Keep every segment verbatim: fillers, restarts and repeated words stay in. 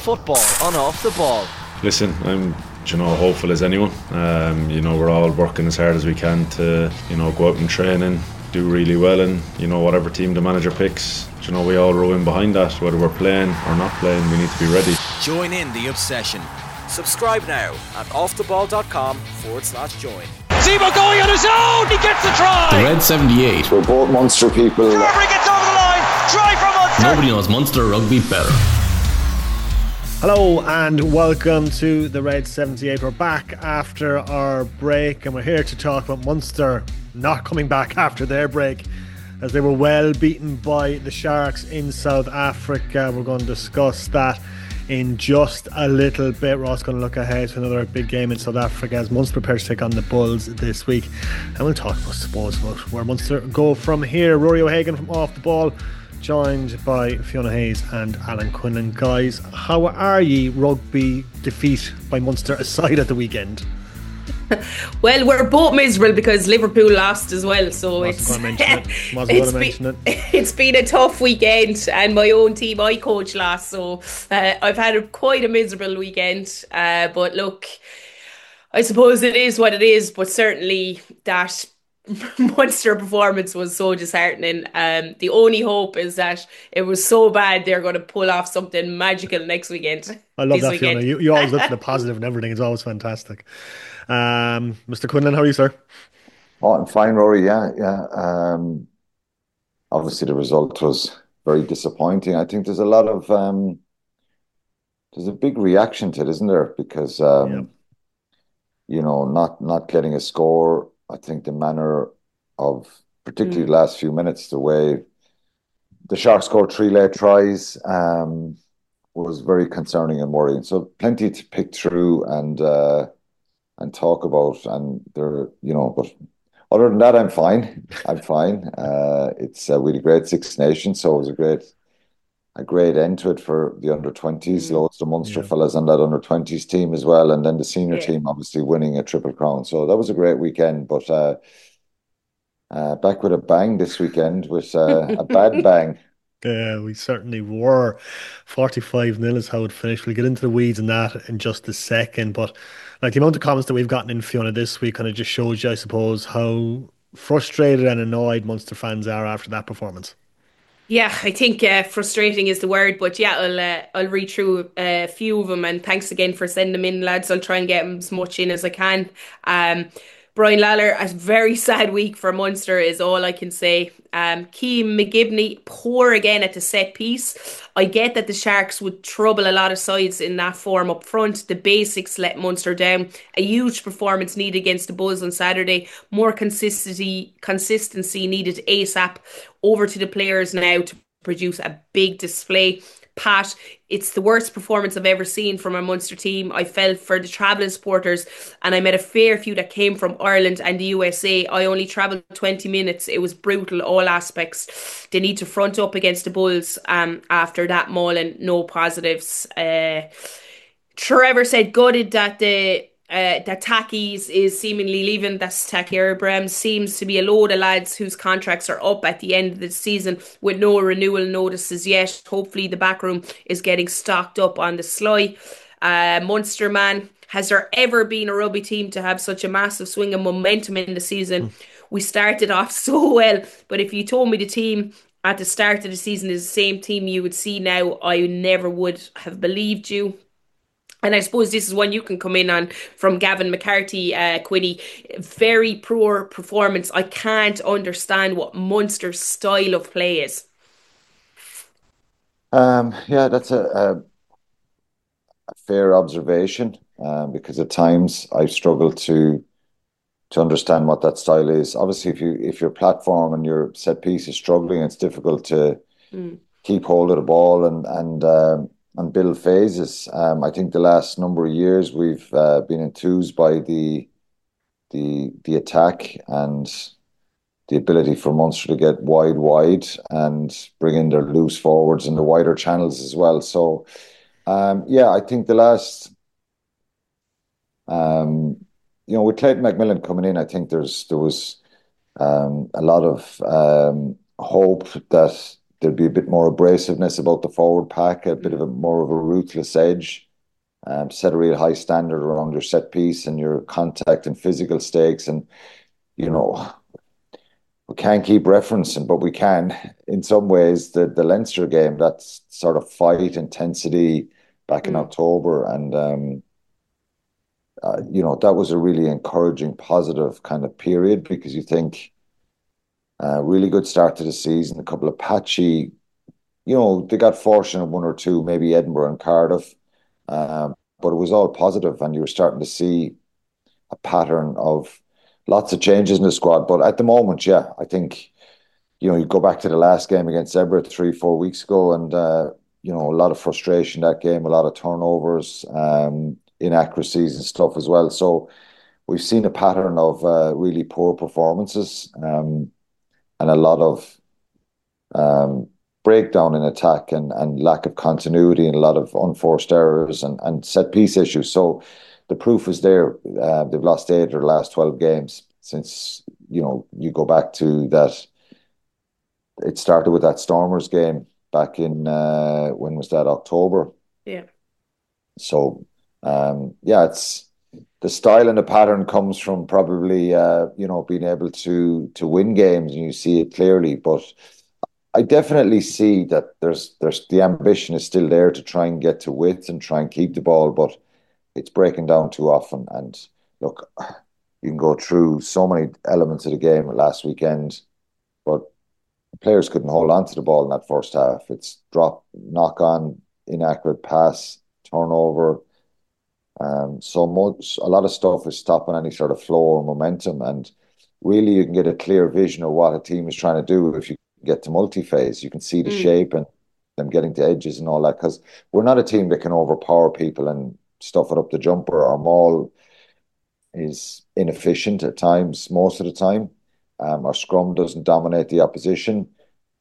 football on Off the Ball. Listen, I'm you know hopeful as anyone. Um, you know we're all working as hard as we can to you know go out and train and do really well, and you know whatever team the manager picks, you know we all row in behind that. Whether we're playing or not playing, we need to be ready. Join in the obsession. Subscribe now at offtheball.com forward slash join. Zebo going on his own, he gets the try. The Red seventy-eight. We're both Munster people. Carberry gets over the line, try from Munster. Nobody knows Munster rugby better. Hello and welcome to the Red seventy-eight. We're back after our break and we're here to talk about Munster not coming back after their break, as they were well beaten by the Sharks in South Africa. We're going to discuss that in just a little bit. We're also going to look ahead to another big game in South Africa as Munster prepare to take on the Bulls this week. And we'll talk, I suppose, about where Munster go from here. Rory O'Hagan from Off the Ball, joined by Fiona Hayes and Alan Quinlan. Guys, how are ye, rugby defeat by Munster aside at the weekend? Well, we're both miserable because Liverpool lost as well, so it's it. it's, been, it. it's been a tough weekend, and my own team, my coach lost, so uh, I've had a, quite a miserable weekend. Uh, but look, I suppose it is what it is. But certainly that Munster performance was so disheartening. Um, the only hope is that it was so bad they're going to pull off something magical next weekend. I love that, weekend. Fiona. You, you always look for the positive and everything. It's always fantastic. Um, Mister Quinlan, how are you, sir? Oh, I'm fine, Rory. Yeah, yeah. Um, obviously, the result was very disappointing. I think there's a lot of um, there's a big reaction to it, isn't there? Because um, yeah. you know, not not getting a score. I think the manner of, particularly mm. the last few minutes, the way the Sharks scored three late tries um, was very concerning and worrying. So plenty to pick through and. Uh, and talk about, and there, you know, but other than that, I'm fine. I'm fine. Uh, it's uh, we had a great Six Nations, so it was a great, a great end to it for the under twenties. Mm. Loads of Munster yeah. fellas on that under twenties team as well, and then the senior yeah. team obviously winning a triple crown. So that was a great weekend. But uh, uh, back with a bang this weekend with uh, a bad bang. Yeah, we certainly were. forty-five nil is how it finished. We'll get into the weeds in that in just a second. But like the amount of comments that we've gotten in, Fiona, this week kind of just shows you, I suppose, how frustrated and annoyed Munster fans are after that performance. Yeah, I think uh, frustrating is the word, but yeah, I'll uh, I'll read through a few of them, and thanks again for sending them in, lads. I'll try and get as much in as I can. Um, Brian Lawler, a very sad week for Munster is all I can say. Um, Keane McGibney, poor again at the set piece. I get that the Sharks would trouble a lot of sides in that form up front. The basics let Munster down. A huge performance needed against the Bulls on Saturday. More consistency, consistency needed ASAP. Over to the players now to produce a big display. Pat, it's the worst performance I've ever seen from a Munster team. I felt for the travelling supporters, and I met a fair few that came from Ireland and the U S A. I only travelled twenty minutes. It was brutal, all aspects. They need to front up against the Bulls um, after that mauling. No positives. Uh, Trevor said gutted that the Uh, that Tackies is seemingly leaving. That's Taki Abraham. Seems to be a load of lads whose contracts are up at the end of the season with no renewal notices yet. Hopefully the backroom is getting stocked up on the sly. Uh, Munster man, has there ever been a rugby team to have such a massive swing of momentum in the season? Mm. We started off so well, but if you told me the team at the start of the season is the same team you would see now, I never would have believed you. And I suppose this is one you can come in on from Gavin McCarthy, uh, Quinny. Very poor performance. I can't understand what Munster's style of play is. Um, yeah, that's a, a, a fair observation um, because at times I've struggled to to understand what that style is. Obviously, if you if your platform and your set piece is struggling, it's difficult to mm. keep hold of the ball and and. Um, and build phases. Um, I think the last number of years we've uh, been enthused by the the the attack and the ability for Munster to get wide, wide and bring in their loose forwards in the wider channels as well. So, um, yeah, I think the last, um, you know, with Clayton McMillan coming in, I think there's there was um, a lot of um, hope that there'd be a bit more abrasiveness about the forward pack, a bit of a more of a ruthless edge, um, set a real high standard around your set piece and your contact and physical stakes. And, you know, we can't keep referencing, but we can, in some ways, the, the Leinster game, that sort of fight intensity back in mm. October. And, um, uh, you know, that was a really encouraging, positive kind of period, because you think, uh, really good start to the season, a couple of patchy, you know, they got fortunate one or two, maybe Edinburgh and Cardiff, um, but it was all positive, and you were starting to see a pattern of lots of changes in the squad. But at the moment, yeah, I think, you know, you go back to the last game against Zebra three, four weeks ago, and, uh, you know, a lot of frustration that game, a lot of turnovers, um, inaccuracies and stuff as well. So we've seen a pattern of uh, really poor performances, um, and a lot of um, breakdown in attack, and, and lack of continuity, and a lot of unforced errors, and, and set piece issues. So the proof is there. Uh, they've lost eight of the last twelve games since, you know, you go back to that. It started with that Stormers game back in, uh, when was that, October? Yeah. So, um, yeah, it's the style and the pattern comes from probably, uh, you know, being able to to win games, and you see it clearly. But I definitely see that there's there's the ambition is still there to try and get to width and try and keep the ball, but it's breaking down too often. And look, you can go through so many elements of the game last weekend, but players couldn't hold on to the ball in that first half. It's drop, knock on, inaccurate pass, turnover. Um, so much, a lot of stuff is stopping any sort of flow or momentum. And really, you can get a clear vision of what a team is trying to do if you get to multi-phase. You can see the mm. shape and them getting to edges and all that, because we're not a team that can overpower people and stuff it up the jumper. Our maul is inefficient at times, most of the time. Um, our scrum doesn't dominate the opposition.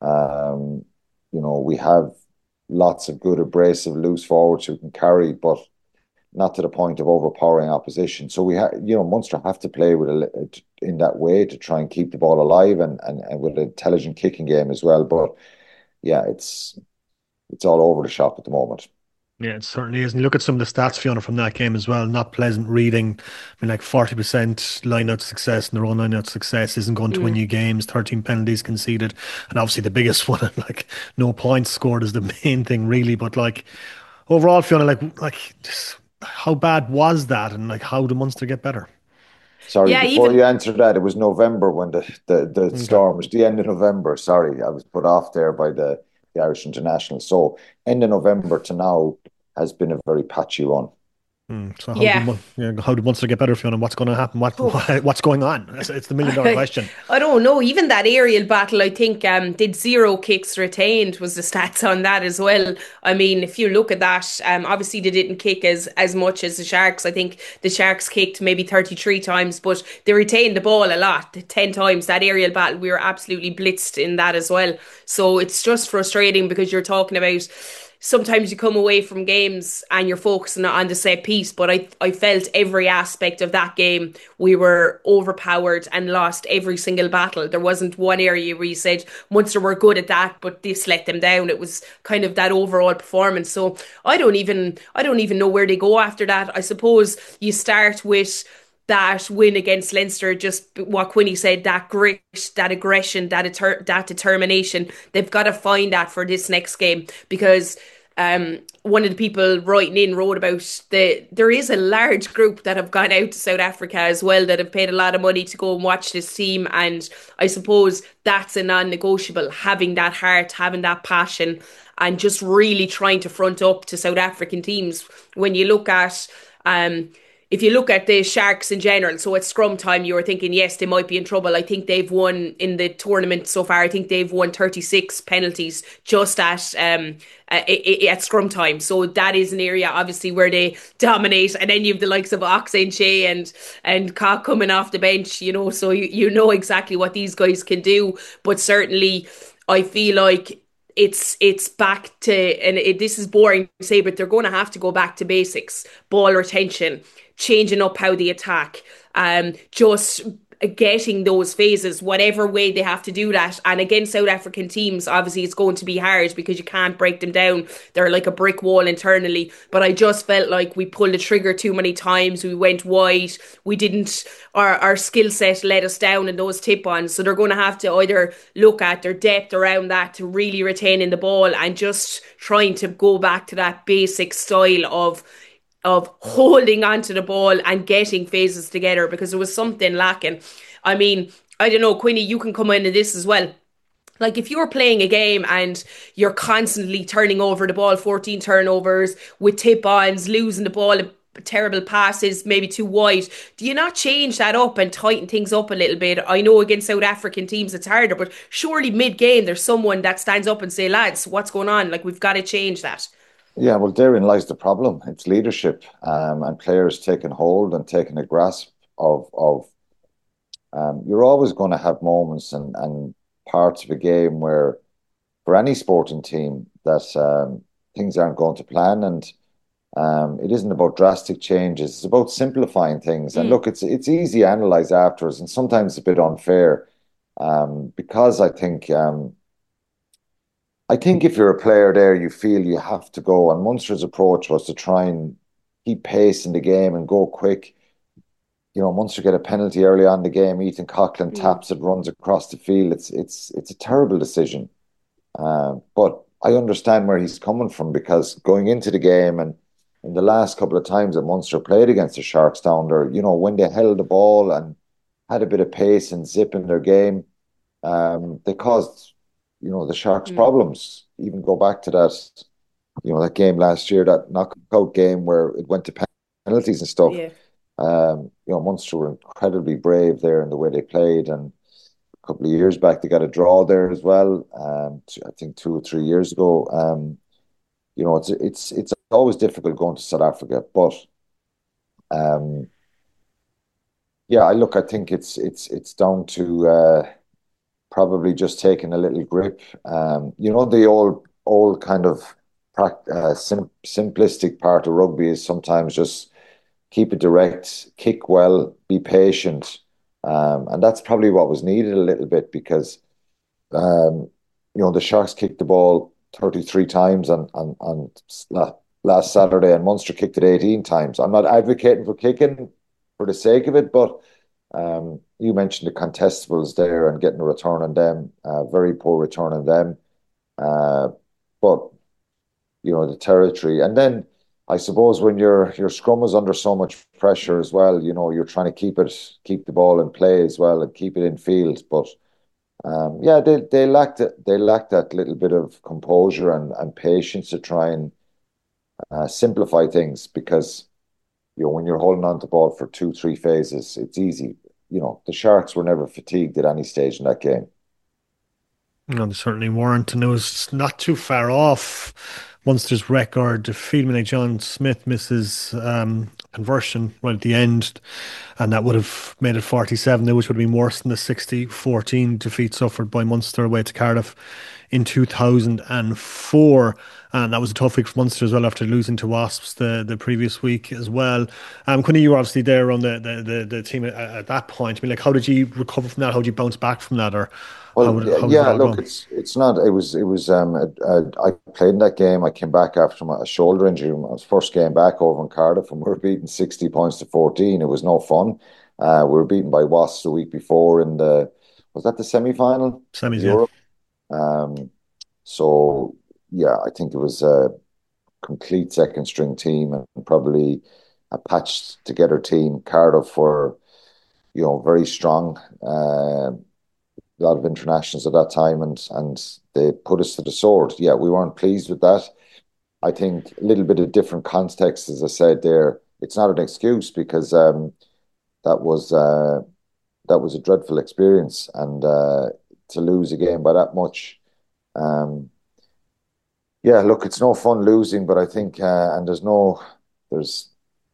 Um, you know, we have lots of good abrasive loose forwards who can carry, but not to the point of overpowering opposition. So we have, you know, Munster have to play with a, in that way to try and keep the ball alive, and, and, and with an intelligent kicking game as well. But yeah, it's it's all over the shop at the moment. Yeah, it certainly is. And you look at some of the stats, Fiona, from that game as well. Not pleasant reading. I mean, like forty percent line-out success, and their own line-out success isn't going to mm. win you games. thirteen penalties conceded. And obviously the biggest one, like no points scored, is the main thing, really. But like overall, Fiona, like like just, how bad was that? And like how did Munster get better? Sorry, yeah, before even... you answer that, it was November when the, the, the okay. storm was the end of November. Sorry, I was put off there by the, the Irish International. So end of November to now has been a very patchy run. Mm, so how, yeah. did, yeah, how did Munster get better, Fiona? What's going to happen? What, oh. what what's going on? It's, it's the million dollar question. I don't know. Even that aerial battle, I think, um, did zero kicks retained was the stats on that as well. I mean, if you look at that, um, obviously they didn't kick as as much as the Sharks. I think the Sharks kicked maybe thirty-three times, but they retained the ball a lot, ten times. That aerial battle, we were absolutely blitzed in that as well. So it's just frustrating, because you're talking about, sometimes you come away from games and you're focusing on the set piece, but I I felt every aspect of that game we were overpowered and lost every single battle. There wasn't one area where you said Munster were good at that, but this let them down. It was kind of that overall performance. So I don't even I don't even know where they go after that. I suppose you start with that win against Leinster, just what Quinny said, that grit, that aggression, that deter- that determination. They've got to find that for this next game, because um, one of the people writing in wrote about the there is a large group that have gone out to South Africa as well, that have paid a lot of money to go and watch this team, and I suppose that's a non-negotiable, having that heart, having that passion, and just really trying to front up to South African teams. When you look at um If you look at the Sharks in general, so at scrum time, you were thinking, yes, they might be in trouble. I think they've won in the tournament so far. I think they've won thirty-six penalties just at um at scrum time. So that is an area, obviously, where they dominate. And then you have the likes of Oxen Shea and and Cock coming off the bench, you know, so you, you know exactly what these guys can do. But certainly, I feel like It's it's back to, and it, this is boring to say, but they're going to have to go back to basics. Ball retention, changing up how they attack, um, just getting those phases, whatever way they have to do that. And against South African teams, obviously it's going to be hard because you can't break them down. They're like a brick wall internally. But I just felt like we pulled the trigger too many times. We went wide. We didn't, our, our skill set let us down in those tip-ons. So they're going to have to either look at their depth around that to really retain in the ball and just trying to go back to that basic style of of holding onto the ball and getting phases together, because there was something lacking. I mean, I don't know, Quinny, you can come into this as well. Like if you're playing a game and you're constantly turning over the ball, fourteen turnovers with tip-ons, losing the ball, terrible passes, maybe too wide, do you not change that up and tighten things up a little bit? I know against South African teams it's harder, but surely mid-game there's someone that stands up and say, lads, what's going on? Like, we've got to change that. Yeah, well, therein lies the problem. It's leadership, um, and players taking hold and taking a grasp of of. Um, you're always going to have moments and, and parts of a game where, for any sporting team, that um, things aren't going to plan, and um, it isn't about drastic changes. It's about simplifying things. Mm. And look, it's it's easy to analyze afterwards, and sometimes a bit unfair, um, because I think. Um, I think if you're a player there, you feel you have to go. And Munster's approach was to try and keep pace in the game and go quick. You know, Munster get a penalty early on in the game. Ethan Coughlin mm. taps it, runs across the field. It's it's it's a terrible decision. Uh, but I understand where he's coming from, because going into the game and in the last couple of times that Munster played against the Sharks down there, you know, when they held the ball and had a bit of pace and zip in their game, um, they caused... you know, the Sharks' mm. problems. Even go back to that, you know, that game last year, that knockout game where it went to penalties and stuff. Yeah. Um, you know, Munster were incredibly brave there in the way they played. And a couple of years back, they got a draw there as well. Um, I think two or three years ago. Um, you know, it's it's it's always difficult going to South Africa, but um, yeah, I look, I think it's it's it's down to. Uh, Probably just taking a little grip. Um, you know, the old, old kind of uh, sim- simplistic part of rugby is sometimes just keep it direct, kick well, be patient. Um, and that's probably what was needed a little bit, because, um, you know, the Sharks kicked the ball thirty-three times on, on, on last Saturday, and Munster kicked it eighteen times. I'm not advocating for kicking for the sake of it, but Um, you mentioned the contestables there and getting a return on them, uh, very poor return on them. Uh, but, you know, the territory. And then I suppose when your your scrum is under so much pressure as well, you know, you're trying to keep it, keep the ball in play as well and keep it in field. But um, yeah, they they lacked it. They lacked that little bit of composure and, and patience to try and uh, simplify things, because you know, when you're holding on to the ball for two, three phases, it's easy. You know, the Sharks were never fatigued at any stage in that game. No, they certainly weren't. And it was not too far off Munster's record. Fielman John Smith misses um, conversion right at the end, and that would have made it forty-seven, which would have been worse than the sixty fourteen defeat suffered by Munster away to Cardiff in two thousand four. And that was a tough week for Munster as well, after losing to Wasps the, the previous week as well. Um, Quinny, you were obviously there on the, the, the, the team at, at that point. I mean, like, how did you recover from that? How did you bounce back from that? Or well, how would, how yeah, look, it's it's not. It was it was. Um, a, a, I played in that game. I came back after my shoulder injury. My first game back over in Cardiff, and we were beaten sixty points to fourteen. It was no fun. Uh, we were beaten by Wasps the week before in the was that the semi final? Semis, yeah. Um, so. Yeah, I think it was a complete second string team and probably a patched together team. Cardiff were, you know, very strong. Uh, a lot of internationals at that time, and and they put us to the sword. Yeah, we weren't pleased with that. I think a little bit of different context, as I said there. It's not an excuse, because um, that was uh, that was a dreadful experience, and uh, to lose a game by that much. Um, Yeah, look, it's no fun losing, but I think, uh, and there's no, there's,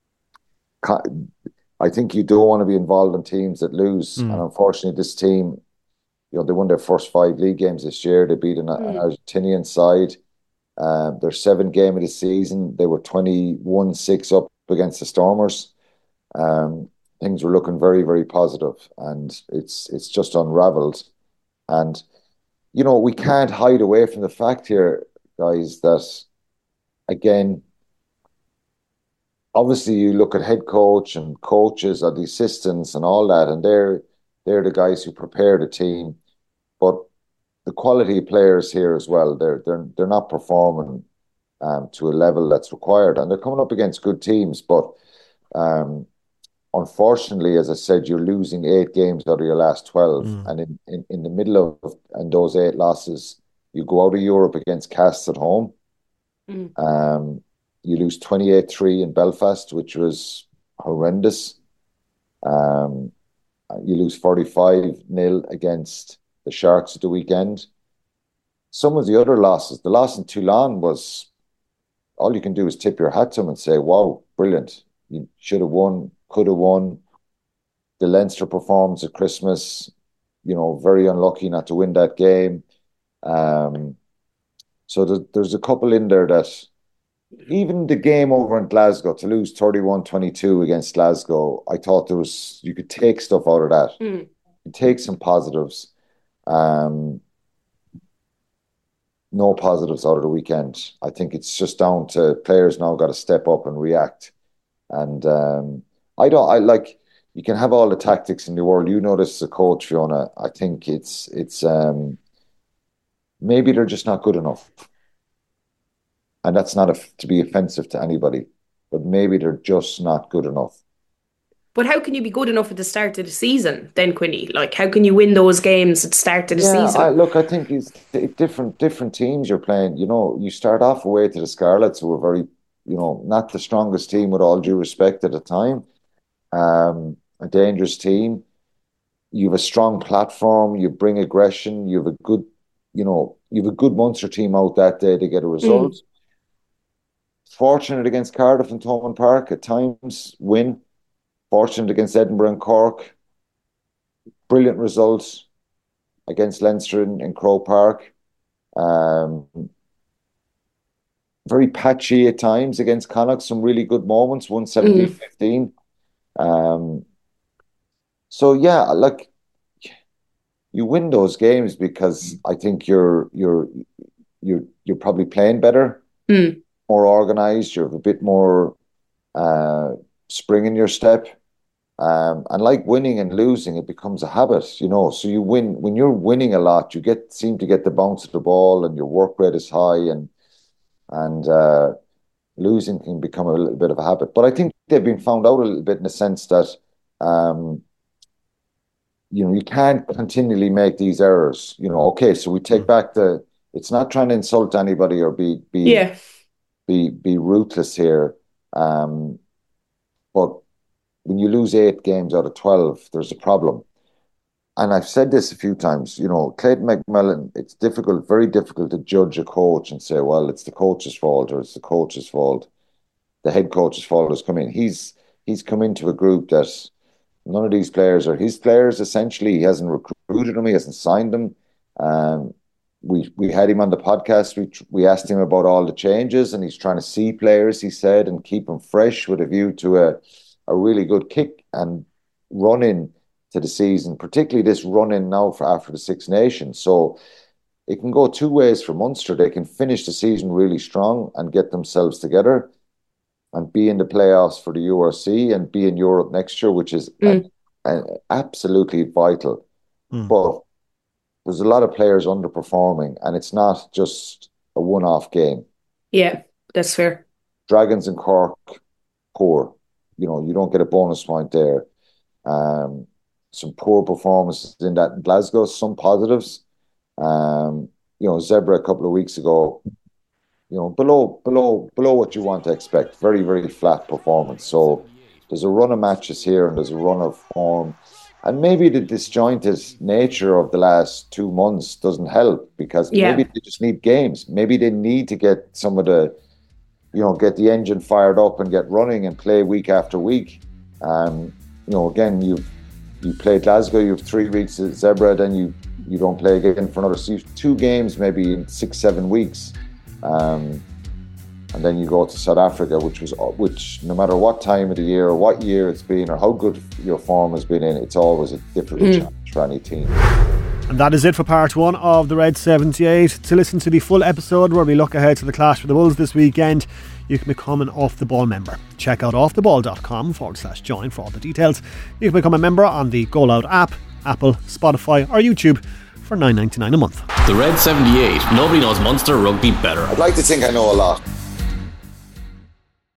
I think you don't want to be involved in teams that lose. Mm. And unfortunately, this team, you know, they won their first five league games this year. They beat an, mm. an Argentinian side. Uh, their seventh game of the season, they were twenty-one six up against the Stormers. Um, things were looking very, very positive, and it's it's just unravelled. And you know, we can't hide away from the fact here, guys, that again, obviously you look at head coach and coaches or the assistants and all that, and they're they're the guys who prepare the team, but the quality of players here as well, they're they're they're not performing um, to a level that's required, and they're coming up against good teams. But um, unfortunately, as I said, you're losing eight games out of your last twelve, mm. and in, in, in the middle of and those eight losses, you go out of Europe against Castres at home. Mm. Um, you lose twenty-eight three in Belfast, which was horrendous. Um, you lose forty-five nil against the Sharks at the weekend. Some of the other losses, the loss in Toulon was, all you can do is tip your hat to them and say, wow, brilliant. You should have won, could have won. The Leinster performance at Christmas, you know, very unlucky not to win that game. Um, so the, there's a couple in there that, even the game over in Glasgow, to lose thirty-one twenty-two against Glasgow, I thought there was, you could take stuff out of that. Mm. You could take some positives. Um, no positives out of the weekend. I think it's just down to players now got to step up and react. And um, I don't, I like, you can have all the tactics in the world. You know this as a coach, Fiona. I think it's, it's, um, maybe they're just not good enough. And that's not a, to be offensive to anybody, but maybe they're just not good enough. But how can you be good enough at the start of the season then, Quinny? Like, how can you win those games at the start of the yeah, season? I, look, I think it's different different teams you're playing. You know, you start off away to the Scarlets, who were very, you know, not the strongest team with all due respect at the time. Um, a dangerous team. You have a strong platform. You bring aggression. You have a good, you know, you have a good Munster team out that day to get a result. Mm. Fortunate against Cardiff and Thomond Park at times, win. Fortunate against Edinburgh and Cork. Brilliant results against Leinster in, in Croke Park. Um, very patchy at times against Connacht. Some really good moments, one seventeen fifteen. Mm. Um, so, yeah, like, you win those games because I think you're you're you're you're probably playing better, mm. more organised. You're a bit more uh, spring in your step. Um, and like winning and losing, it becomes a habit, you know. So you win when you're winning a lot. You get seem to get the bounce of the ball, and your work rate is high, and and uh, losing can become a little bit of a habit. But I think they've been found out a little bit in the sense that, um, you know, you can't continually make these errors. You know, okay, so we take back the. It's not trying to insult anybody or be be yeah. be be ruthless here, um, but. When you lose eight games out of twelve, there's a problem. And I've said this a few times, you know, Clayton McMillan, it's difficult, very difficult to judge a coach and say, well, it's the coach's fault or it's the coach's fault. The head coach's fault has come in. He's he's come into a group that none of these players are his players, essentially. He hasn't recruited them. He hasn't signed them. Um, we we had him on the podcast. We we asked him about all the changes, and he's trying to see players, he said, and keep them fresh with a view to a a really good kick and run in to the season, particularly this run in now for after the Six Nations. So it can go two ways for Munster. They can finish the season really strong and get themselves together and be in the playoffs for the U R C and be in Europe next year, which is mm. a, a, absolutely vital. Mm. But there's a lot of players underperforming, and it's not just a one-off game. Yeah, that's fair. Dragons and Cork, poor. You know, you don't get a bonus point there. Um, some poor performances in that in Glasgow, some positives. Um, you know, Zebra a couple of weeks ago, you know, below below below what you want to expect. Very, very flat performance. So there's a run of matches here and there's a run of form. And maybe the disjointed nature of the last two months doesn't help because yeah. maybe they just need games. Maybe they need to get some of the you know, get the engine fired up and get running and play week after week. Um, you know, again, you've you play Glasgow, you have three weeks at Zebra, then you you don't play again for another so two games, maybe in six, seven weeks. Um, and then you go to South Africa, which was which no matter what time of the year or what year it's been or how good your form has been in, it's always a difficult mm. challenge for any team. And that is it for part one of the Red seventy-eight. To listen to the full episode where we look ahead to the clash with the Wolves this weekend, you can become an Off The Ball member. Check out offtheball.com forward slash join for all the details. You can become a member on the Go Loud app, Apple, Spotify or YouTube for nine ninety-nine a month. The Red seventy-eight. Nobody knows Munster rugby better. I'd like to think I know a lot.